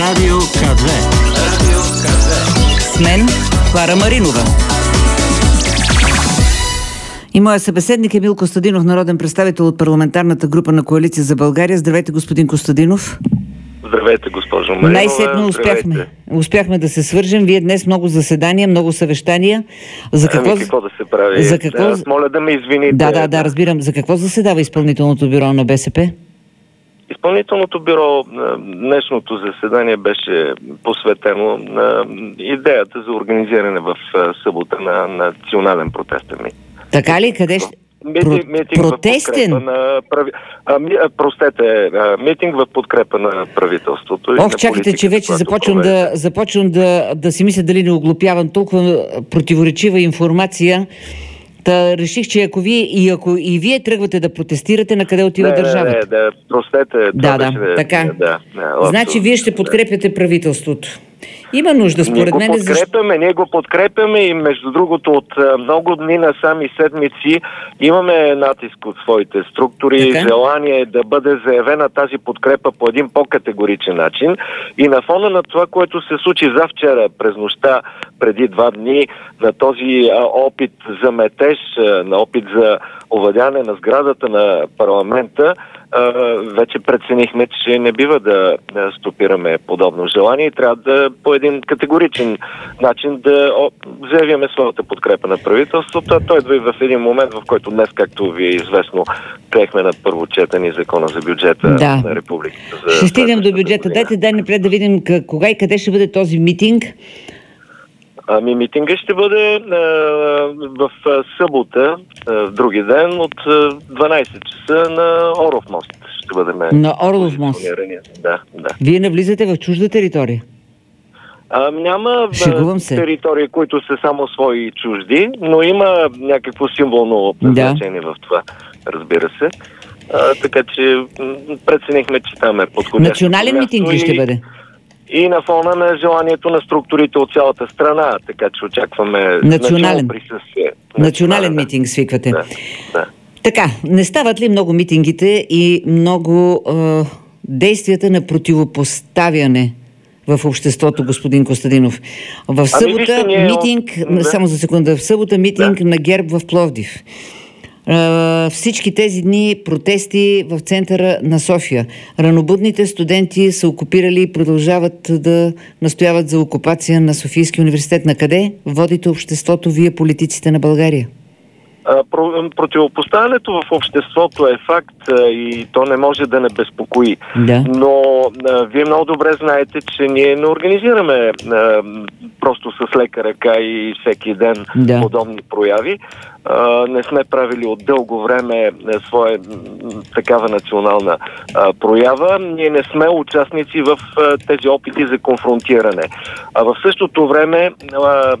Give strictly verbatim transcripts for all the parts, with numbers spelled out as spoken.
Радио КА две. Радио КА две. С мен Клара Маринова. И моя събеседник е Емил Костадинов, народен представител от парламентарната група на Коалиция за България. Здравейте, господин Костадинов. Здравейте, госпожо Маринова. Най-сетне успяхме, успяхме да се свържем. Вие днес много заседания, много съвещания. За какво, ами какво да се прави? За какво... Аз моля да ме извините. Да, да, да, разбирам. За какво заседава изпълнителното бюро на БСП? Изпълнителното бюро на днешното заседание беше посветено на идеята за организиране в събота на национален протестен митинг. Така ли? Къде ще... Митинг, митинг протестен? В на прави... а, ми, а, простете, а, митинг в подкрепа на правителството. Ох, чакайте, че вече започвам, да, започвам да, да си мисля дали не оглупявам толкова противоречива информация. Та реших, че ако вие и ако и вие тръгвате да протестирате, на къде отива не, държавата? Не, да, простете. Да, да, беше, така. Да, да, значи вие ще подкрепяте правителството. Има нужда, според мен. Ние го подкрепяме, защо... ние го подкрепяме и между другото от много дни насам и седмици имаме натиск от своите структури, така? Желание да бъде заявена тази подкрепа по един по-категоричен начин. И на фона на това, което се случи завчера през нощта, преди два дни, на този а, опит за метеж, а, на опит за овладяне на сградата на парламента, Uh, вече преценихме, че не бива да, да стопираме подобно желание и трябва да по един категоричен начин да о, заявяме своята подкрепа на правителството. А той идва и в един момент, в който днес, както ви е известно, приехме на първо четене закона за бюджета да. на републиката. Ще стигнем до бюджета. Дайте дай напред да видим кога и къде ще бъде този митинг. Ами митинга ще бъде а, в а, събота, а, в други ден, от а, дванайсет часа на Орлов мост. Ще бъдем на Орлов мост? Да, да. Вие навлизате в чужда територия? А, няма територии, които са само свои и чужди, но има някакво символно значение да. В това, разбира се. А, така че преценихме, че там е подходящо. Национален митинг ли ще бъде? И на фона на желанието на структурите от цялата страна, така че очакваме национален присъствие. Национален да. Митинг свиквате. Да, да. Така, не стават ли много митингите и много е, действията на противопоставяне в обществото, господин Костадинов? В събота ами, вижте, ние... митинг, да. само за секунда, в събота митинг да. На ГЕРБ в Пловдив. Uh, всички тези дни протести в центъра на София. Ранобудните студенти са окупирали и продължават да настояват за окупация на Софийския университет. На къде водите обществото, вие политиците на България? Uh, противопоставянето в обществото е факт uh, и то не може да не безпокои. Да. Но uh, вие много добре знаете, че ние не организираме uh, просто с лека ръка и всеки ден да. Подобни прояви. Uh, не сме правили от дълго време uh, своя uh, такава национална uh, проява. Ние не сме участници в uh, тези опити за конфронтиране. А в същото време uh,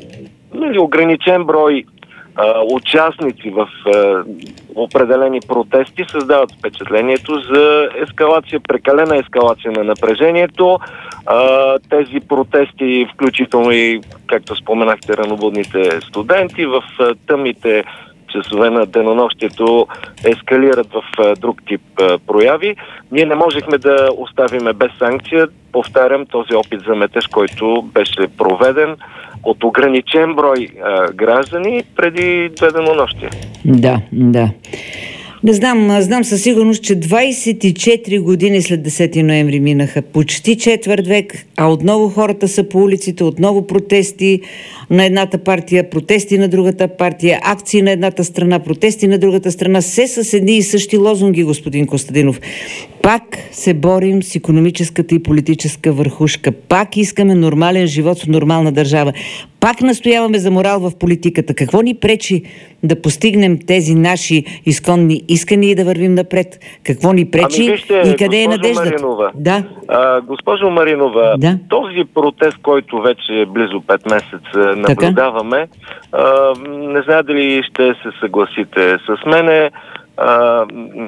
uh, ограничен брой Uh, участници в uh, определени протести създават впечатлението за ескалация, прекалена ескалация на напрежението. Uh, тези протести, включително и, както споменахте, ранобудните студенти, в uh, тъмните часове на денонощието ескалират в uh, друг тип uh, прояви. Ние не можехме да оставиме без санкция, повтарям, този опит за метеж, който беше проведен от ограничен брой а, граждани преди две денонощия. Да, да. Не знам, знам със сигурност, че двайсет и четири години след десети ноември минаха, почти четвърт век, а отново хората са по улиците, отново протести на едната партия, протести на другата партия, акции на едната страна, протести на другата страна, все с едни и същи лозунги, господин Костадинов. Пак се борим с икономическата и политическа върхушка, пак искаме нормален живот в нормална държава, пак настояваме за морал в политиката. Какво ни пречи да постигнем тези наши изконни искания и да вървим напред? Какво ни пречи ами вижте, и къде е надеждата? Маринова, да. а, госпожо Маринова, да. Този протест, който вече близо пет месеца наблюдаваме, а, не знае дали ще се съгласите с мене, а,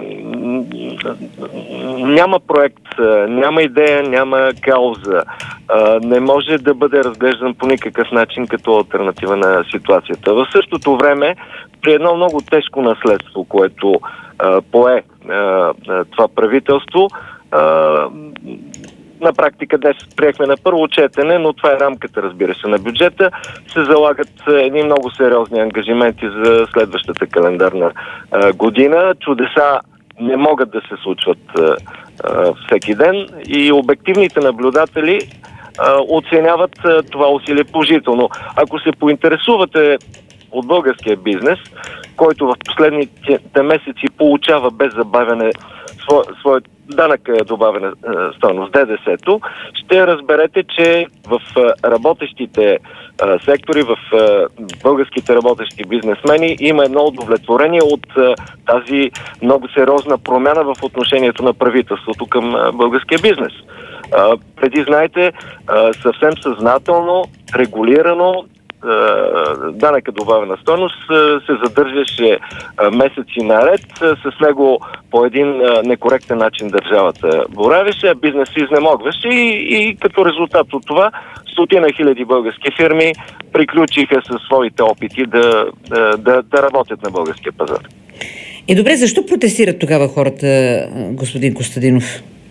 няма проект, няма идея, няма кауза. А, не може да бъде разглеждан по никакъв начин като алтернатива на ситуацията. В същото време, при едно много тежко наследство, което а, пое а, това правителство, а, на практика днес приехме на първо четене, но това е рамката, разбира се, на бюджета, се залагат едни много сериозни ангажименти за следващата календарна а, година. Чудеса не могат да се случват а, а, всеки ден и обективните наблюдатели а, оценяват а, това усилие положително. Ако се поинтересувате от българския бизнес, който в последните месеци получава без забавяне своя, своя данък е добавена е, стойност, ДДС-то, ще разберете, че в е, работещите е, сектори, в е, българските работещи бизнесмени има едно удовлетворение от е, тази много сериозна промяна в отношението на правителството към е, българския бизнес. Е, преди, знаете, е, съвсем съзнателно, регулирано, данъка добавена стойност се задържаше месеци наред. С него по един некоректен начин държавата боравеше, а бизнес изнемогваше и, и като резултат от това стотина хиляди български фирми приключиха със своите опити да, да, да работят на българския пазар. Е, добре, защо протестират тогава хората, господин Костадинов?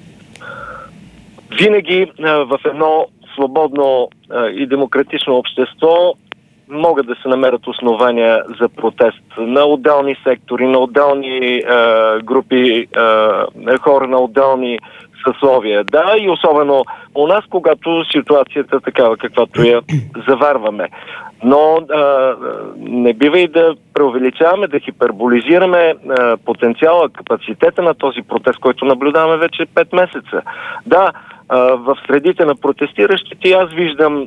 Винаги в едно свободно и демократично общество могат да се намерят основания за протест на отделни сектори, на отделни е, групи е, хора, на отделни съсловия. Да, и особено у нас, когато ситуацията е такава, каквато я заварваме. Но е, не бива и да преувеличаваме, да хиперболизираме е, потенциала, капацитета на този протест, който наблюдаваме вече пет месеца. Да, в средите на протестиращите аз виждам,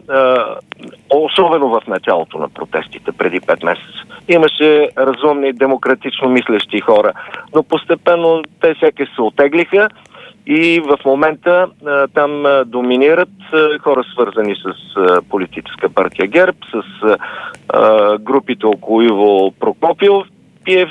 особено в началото на протестите преди пет месеца, имаше разумни, демократично мислещи хора, но постепенно те всеки се отеглиха и в момента там доминират хора, свързани с политическа партия ГЕРБ, с групите около Иво Прокопиев, Пиев,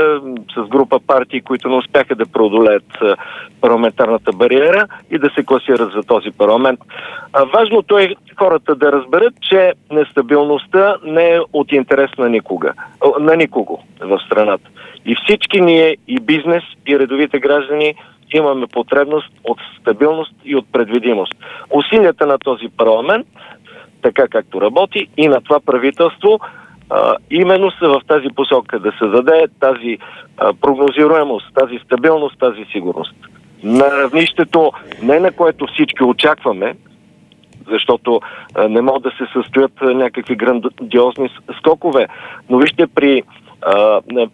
с група партии, които не успяха да преодолеят парламентарната бариера и да се класират за този парламент. Важното е хората да разберат, че нестабилността не е от интерес на никога, на никого в страната. И всички ние, и бизнес, и редовите граждани, имаме потребност от стабилност и от предвидимост. Усилията на този парламент, така както работи, и на това правителство, Uh, именно са в тази посока да се даде тази uh, прогнозируемост, тази стабилност, тази сигурност. На равнището, не на което всички очакваме, защото uh, не могат да се състоят uh, някакви грандиозни скокове, но вижте при uh,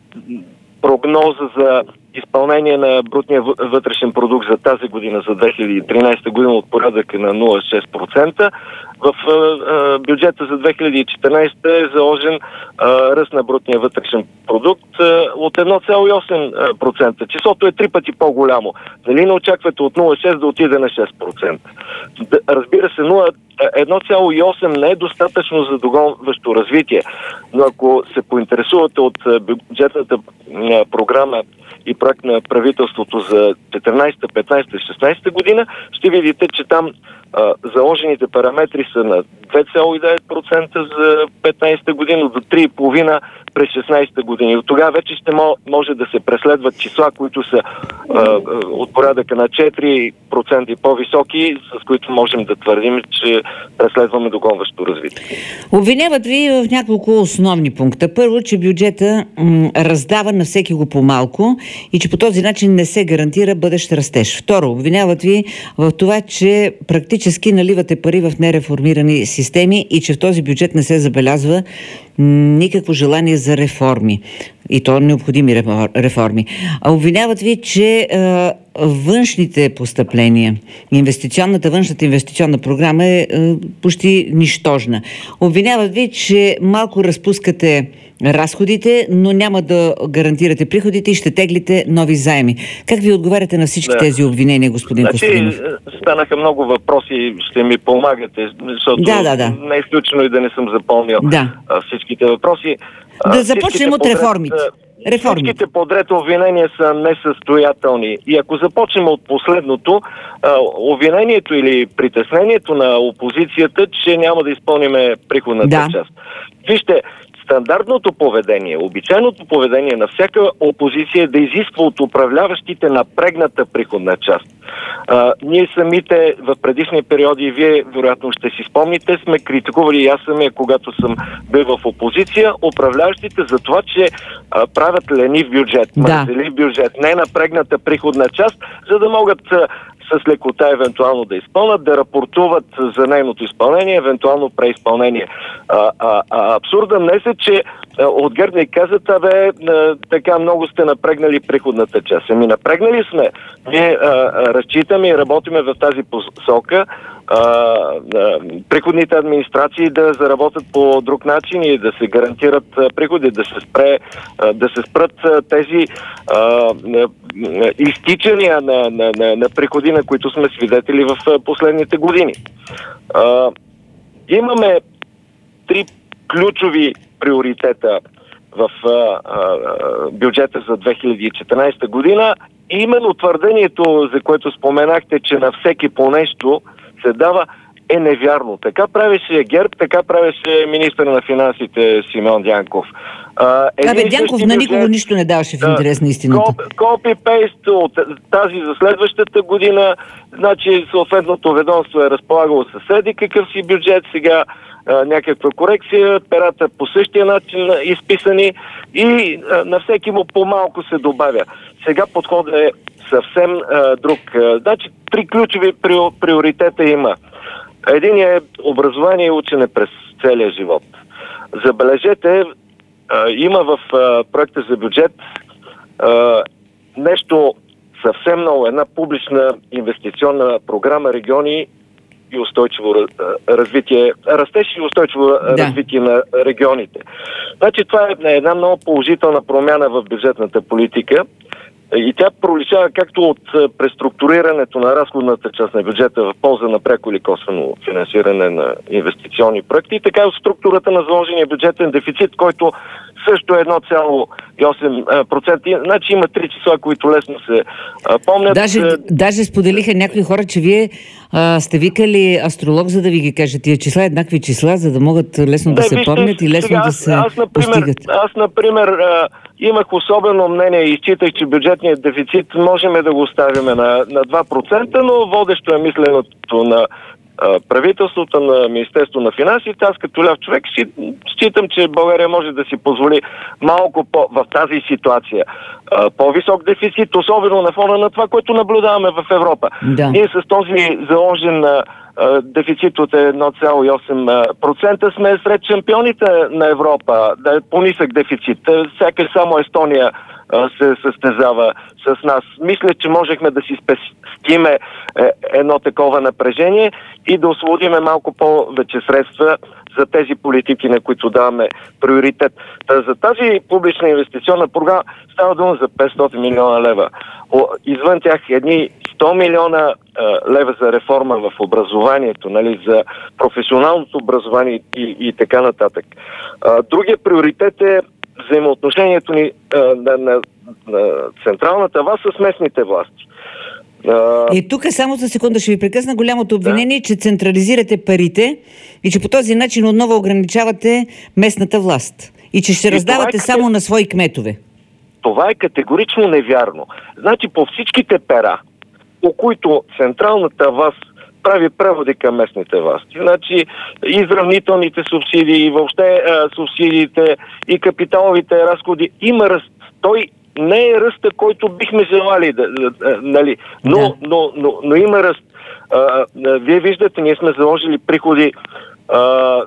прогноза за изпълнение на брутния вътрешен продукт за тази година, за две хиляди и тринадесета година от порядъка на нула цяло шест процента. В а, бюджета за две хиляди и четиринадесета е заложен а, ръст на брутния вътрешен продукт а, от едно цяло и осем процента. Числото е три пъти по-голямо. Дали не очаквате от нула цяло шест да отиде на шест процента? Разбира се, едно цяло и осем не е достатъчно за догонващо развитие, но ако се поинтересувате от бюджетната програма и проект на правителството за четиринадесета, петнадесета и шестнадесета година, ще видите, че там а, заложените параметри са на две цяло и девет процента за петнадесета година, до три цяло и пет процента през шестнадесета година. И от тогава вече ще може да се преследват числа, които са а, от порядъка на четири процента и по-високи, с които можем да твърдим, че преследваме догонващо развитие. Обвиняват ви в няколко основни пункта. Първо, че бюджета м, раздава на всеки го по-малко и че по този начин не се гарантира бъдещ растеж. Второ, обвиняват ви в това, че практически наливате пари в нереформирани системи и че в този бюджет не се забелязва никакво желание за реформи. И то необходими реформи. А обвиняват ви, че е, външните постъпления, инвестиционната, външната инвестиционна програма е, е почти нищожна. Обвиняват ви, че малко разпускате разходите, но няма да гарантирате приходите и ще теглите нови заеми. Как ви отговаряте на всички да. тези обвинения, господин значи, Костадинов? Станаха много въпроси, ще ми помагате, защото да, да, да. не е изключено и да не съм запомнил да. всичките въпроси. Да започнем от реформите. Реформите. Всичките подред обвинения са несъстоятелни. И ако започнем от последното, обвинението или притеснението на опозицията, че няма да изпълниме приходната да. част. Вижте, стандартното поведение, обичайното поведение на всяка опозиция е да изисква от управляващите напрегната приходна част. А, ние самите в предишни периоди, вие вероятно ще си спомните, сме критикували и аз самия, когато съм бил в опозиция, управляващите за това, че а, правят ленив бюджет, да. мързелив бюджет, не напрегната приходна част, за да могат а, с лекота евентуално да изпълнат, да рапортуват за нейното изпълнение, евентуално преизпълнение. А, а, а абсурдът днес е, че а, от ГЕРБ ни казват, абе, а, така много сте напрегнали приходната част. Ами напрегнали сме. Ние а, а, разчитаме и работиме в тази посока а, а, приходните администрации да заработят по друг начин и да се гарантират а, приходи, да се спре, а, да се спрат а, тези а, а, изтичания на, на, на, на приходи, на които сме свидетели в а, последните години. А, имаме три ключови приоритета в а, а, бюджета за две хиляди и четиринадесета година. И именно твърдението, за което споменахте, че на всеки по нещо се дава, е невярно. Така правеше ГЕРБ, така правеше министър на финансите Симеон Дянков. А, Абе, Дянков на никого бюджет, нищо не даваше в интерес на истината. Копи-пейст от тази за следващата година, значи съответното ведомство е разполагало съседи какъв си бюджет, сега а, някаква корекция, перата по същия начин изписани и а, на всеки му по-малко се добавя. Сега подходът е съвсем а, друг. Значи три ключови приоритета има. Един е образование и учене през целия живот. Забележете, а, има в а, проекта за бюджет а, нещо съвсем ново, една публична инвестиционна програма региони и устойчиво развитие, растеж и устойчиво да. развитие на регионите. Значи това е една много положителна промяна в бюджетната политика и тя проличава както от преструктурирането на разходната част на бюджета в полза на пряко или косвено финансиране на инвестиционни проекти, така и от структурата на заложения бюджетен дефицит, който също е едно цяло и осем процента. Значи има три числа, които лесно се а, помнят. Даже, даже споделиха някои хора, че вие а, сте викали астролог, за да ви ги кажат тия числа, еднакви числа, за да могат лесно да, да се вижте, помнят и лесно сега, да се аз, например, постигат. Аз, например, а, имах особено мнение и изчитах, че бюджетният дефицит можем да го оставим на, на два процента, но водещо е мисленото на правителството, на Министерство на финансите. Аз като ляв човек считам, че България може да си позволи малко по, в тази ситуация по-висок дефицит, особено на фона на това, което наблюдаваме в Европа. Да. Ние с този заложен дефицит от едно цяло и осем процента сме сред шампионите на Европа. Да е по-нисък дефицит. Сякаш само Естония се състезава с нас. Мисля, че можехме да си спестиме едно такова напрежение и да освободиме малко повече средства за тези политики, на които даваме приоритет. За тази публична инвестиционна програма става дума за петстотин милиона лева. Извън тях едни сто милиона лева за реформа в образованието, нали, за професионалното образование и, и така нататък. Другия приоритет е взаимоотношението ни а, на, на, на централната власт с местните власти. А... И тук само за секунда ще ви прекъсна голямото обвинение, да. че централизирате парите и че по този начин отново ограничавате местната власт. И че ще и раздавате е... само на свои кметове. Това е категорично невярно. Значи по всичките пера, по които централната власт прави преводи към местните власти. Значи изравнителните субсидии, и въобще а, субсидиите и капиталовите разходи има ръст. Той не е ръста, който бихме желали, да, да, нали, но, да. но, но, но има ръст. А, а, вие виждате, ние сме заложили приходи а,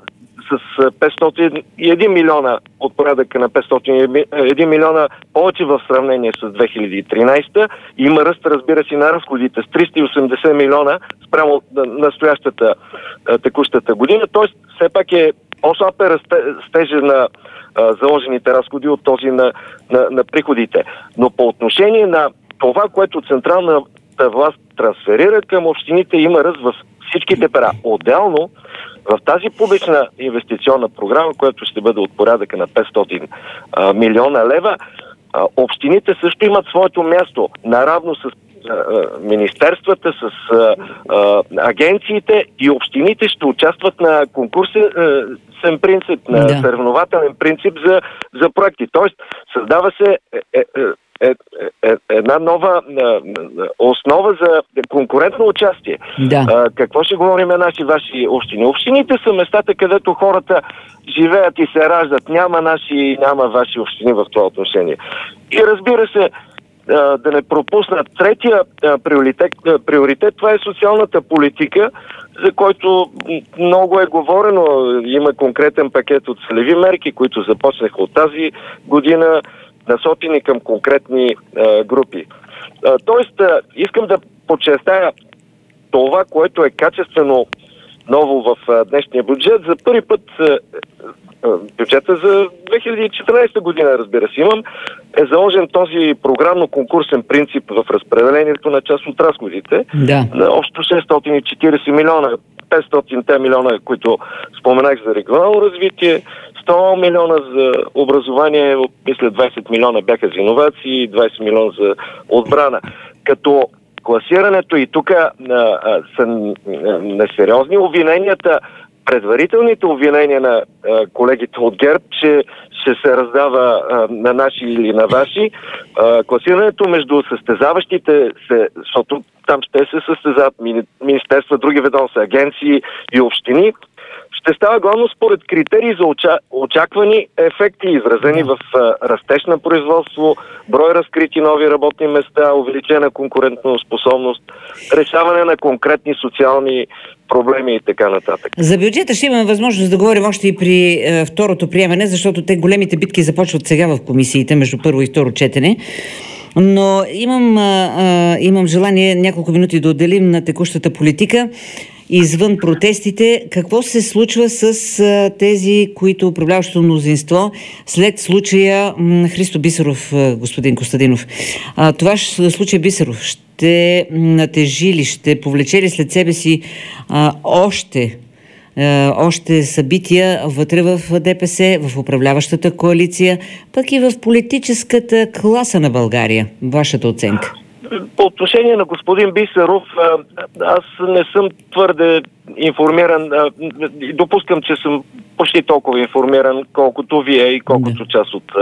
с петстотин и един милиона от порядъка на петстотин и един милиона повече в сравнение с две хиляди и тринадесета. Има ръст, разбира се, на разходите с триста и осемдесет милиона спрямо настоящата текущата година. Тоест, все пак е по-слаб е растежа на а, заложените разходи от този на, на, на приходите. Но по отношение на това, което централната власт трансферира към общините, има ръст в всичките пера. Отделно, в тази публична инвестиционна програма, която ще бъде от порядъка на петстотин а, милиона лева, а, общините също имат своето място, наравно с а, а, министерствата, с а, а, агенциите, и общините ще участват на конкурсен принцип, на да. съревнователен принцип за, за проекти. Тоест, създава се е, е, е, е, една нова е, основа за конкурентно участие. Да. Е, какво ще говорим на наши ваши общини? Общините са местата, където хората живеят и се раждат. Няма наши и няма ваши общини в това отношение. И разбира се, да не пропуснат третия приоритет, приоритет, това е социалната политика, за който много е говорено. Има конкретен пакет от целеви мерки, които започнаха от тази година, насочени към конкретни а, групи. А, тоест, а, искам да подчертая това, което е качествено ново в а, днешния бюджет. За първи път а, бюджета за две хиляди и четиринадесета година, разбира се, имам, е заложен този програмно-конкурсен принцип в разпределението на част от разходите. Да. На общо шестстотин и четиридесет милиона, петстотин милиона, които споменах за регионално развитие, сто милиона за образование, мисля двадесет милиона бяха за иновации, двадесет милиона за отбрана. Като класирането и тук са несериозни обвиненията, предварителните обвинения на а, колегите от ГЕРБ, че ще се раздава а, на наши или на ваши. А, класирането между състезаващите се, защото там ще се състезават мини, министерства, други ведомства, агенции и общини, ще става главно според критерии за оча... очаквани ефекти, изразени в а, растеж на производство, брой разкрити нови работни места, увеличена конкурентна способност, решаване на конкретни социални проблеми и така нататък. За бюджета ще имаме възможност да говорим още и при е, второто приемане, защото те големите битки започват сега в комисиите, между първо и второ четене. Но имам, а, а, имам желание няколко минути да отделим на текущата политика. Извън протестите, какво се случва с а, тези, които управляващото мнозинство след случая м, Христо Бисеров, а, господин Костадинов? А, това случай Бисеров ще натежи ли, ще повлече ли след себе си а, още, а, още събития вътре в ДПС, в управляващата коалиция, пък и в политическата класа на България? Вашата оценка? По отношение на господин Бисеров, аз не съм твърде информиран. Допускам, че съм почти толкова информиран, колкото вие и колкото част от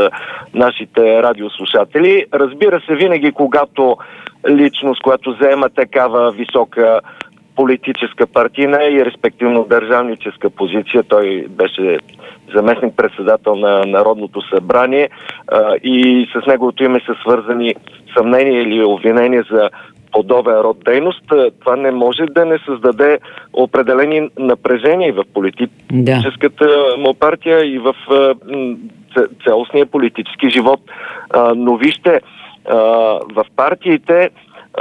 нашите радиослушатели. Разбира се, винаги когато личност, която заема такава висока политическа партийна и респективно държавническа позиция, той беше заместник-председател на Народното събрание а, и с неговото име са свързани съмнения или обвинения за подобен род дейност. Това не може да не създаде определени напрежения в политическата му партия и в а, цялостния политически живот. А, но вижте, а, в партиите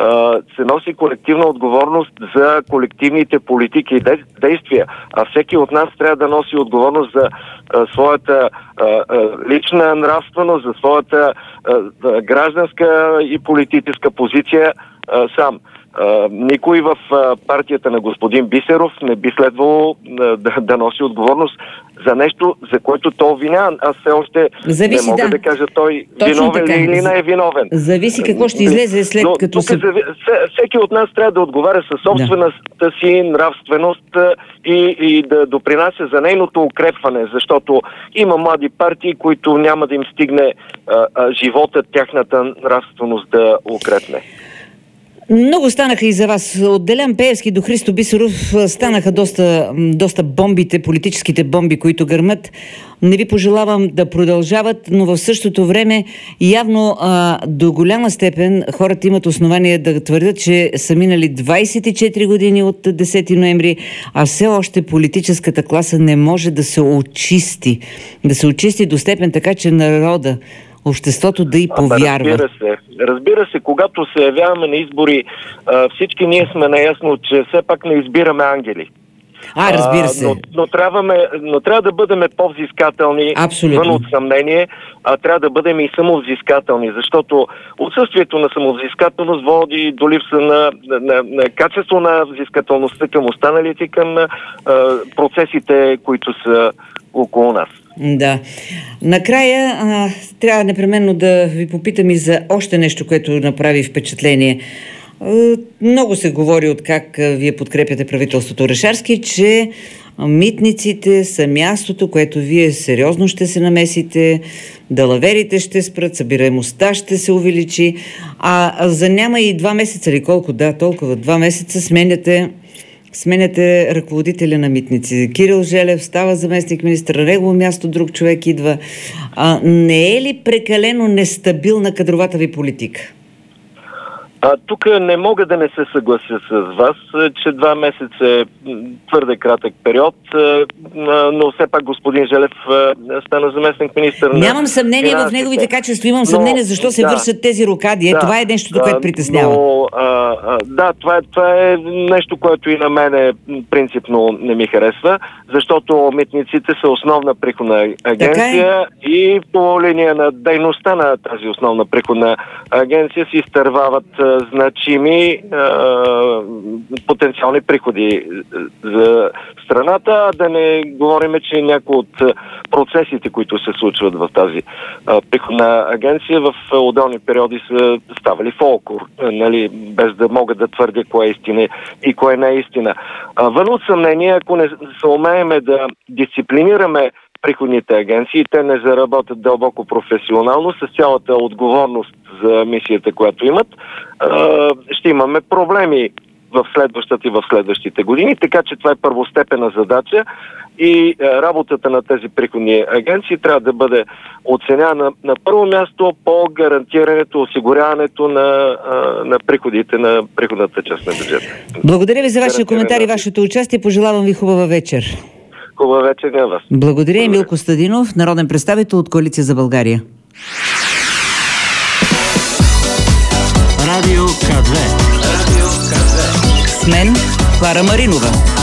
се носи колективна отговорност за колективните политики и действия, а всеки от нас трябва да носи отговорност за а, своята а, а, лична нравственост, за своята а, гражданска и политическа позиция а, сам. Uh, никой в uh, партията на господин Бисеров не би следвало uh, да, да носи отговорност за нещо, за което той обвинява. Аз все още Зависи, не мога да. да кажа той Точно виновен така. ли или не е виновен. Зависи какво ще излезе след Но, като се... Зави... Всеки от нас трябва да отговаря със собствената да. си нравственост и, и да допринася за нейното укрепване, защото има млади партии, които няма да им стигне а, а, живота, тяхната нравственост да укрепне. Много станаха и за вас. От Делян Пеевски до Христо Бисеров станаха доста, доста бомбите, политическите бомби, които гърмат. Не ви пожелавам да продължават, но в същото време явно а, до голяма степен хората имат основание да твърдят, че са минали двадесет и четири години от десети ноември, а все още политическата класа не може да се очисти. Да се очисти до степен така, че народа, обществото да й повярва. Разбира се. Разбира се, когато се явяваме на избори, всички ние сме наясно, че все пак не избираме ангели. А, разбира се. А, но, но, трябва, но трябва да бъдем по-взискателни, вън от съмнение, а трябва да бъдем и самовзискателни, защото отсъствието на самовзискателност води до липса на, на, на, на качество на взискателността към останалите, към а, процесите, които са около нас. Да. Накрая а, трябва непременно да ви попитам и за още нещо, което направи впечатление. А, много се говори от как а, вие подкрепяте правителството Орешарски, че Митниците са мястото, което вие сериозно ще се намесите, далаверите ще спрат, събираемостта ще се увеличи, а за няма и два месеца или колко, да, толкова, два месеца сменяте Сменяте ръководителя на митници. Кирил Желев става заместник министър, на негово място друг човек идва. А, не е ли прекалено нестабилна кадровата ви политика? А, тук не мога да не се съглася с вас, че два месеца е твърде кратък период, но все пак господин Желев стана заместник министър. Нямам съмнение в неговите качества, имам съмнение защо но, се да, вършат тези рокади. Е, да, това е нещо, да, което притеснява. Но, а, а, да, това е, това е нещо, което и на мене принципно не ми харесва, защото митниците са основна приходна агенция е. И по линия на дейността на тази основна приходна агенция си изтървават значими а, потенциални приходи за страната, да не говорим, че някои от процесите, които се случват в тази а, приходна агенция в отделни периоди са ставали фолклор, нали, без да мога да твърдя кое е истина и кое не е истина. А, вън от съмнение, ако не се умееме да дисциплинираме приходните агенции, те не заработят дълбоко професионално, с цялата отговорност за мисията, която имат, ще имаме проблеми в следващата и в следващите години, така че това е първостепенна задача и работата на тези приходни агенции трябва да бъде оценена на първо място по гарантирането, осигуряването на, на приходите на приходната част на бюджета. Благодаря ви за вашия коментар и вашето участие. Пожелавам ви хубава вечер. Хубава вечер на вас. Благодаря. Емил Костадинов, народен представител от Коалиция за България. Радио К две. Радио К две. С мен Клара Маринова.